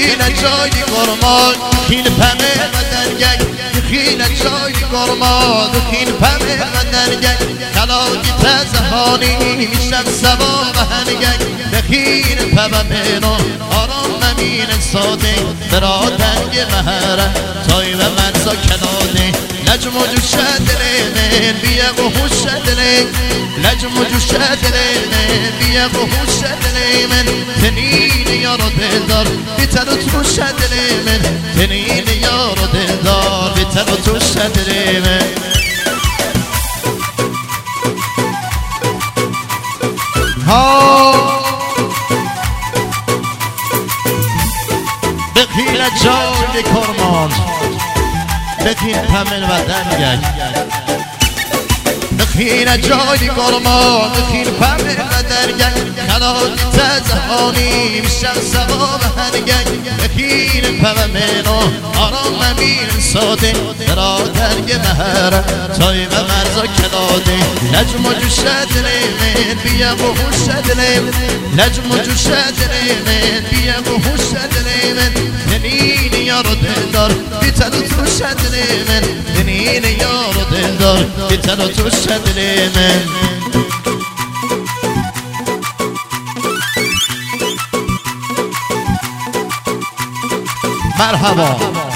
خیل جای گرمان خیل پمه و درگه خیل جای گرمان خیل پمه و درگه کلاکی تزهانی میشم سوا و هنگه بخیل پمه منو آرام نمین ساده برادنگ مهره تای و مرزا کناده لجم و جوش دلمن بیق و خوش دلمن لجم و جوش دلمن بیق و خوش دلمن تنین یار و دلدار بیتر و توش دلمن تنین یار و دلدار بیتر و توش دلمن بخیل جای کرمان بخیل پمن و دنگک بخیل جای کرمان بخیل پمن و دنگک کلاکی تزهانی میشم سوا و هنگک بخیل پمن و آرام نمین ساده برادنگ مهره تای و مرزا کلاده لجم و جوش دلمن بیق و خوش دلمن لجم و جوش دلمن بیق و خوش دلمن تنین یار و دلدار بیتر و توش دلمن تنین یار و دلدار بیتر و توش دلمن مرحبا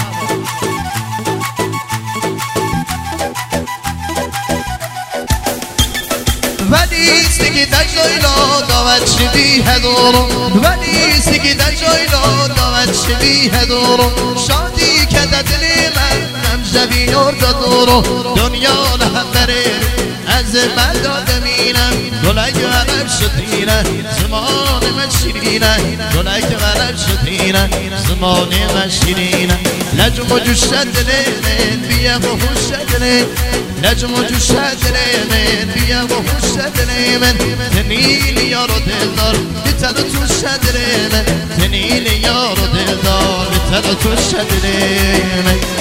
ولی سگی دجایلا داوت شدی هدورو ولی سگی دجایلا داوت شدی هدورو شادی که دل من نمزوی نور دادورو دنیا لهم بره از من دادمینم گلک غلب شدینه زمان من شیرینه گلک غلب شدینه زمان من شیرینه لجم و جوش دلمن بیق و خوش دلمن لجم و جوش دلمن بیق و خوش دلمن تنین یار و دلدار بیتر و توش دلمن تنین یار و دلدار بیتر و توش دلمن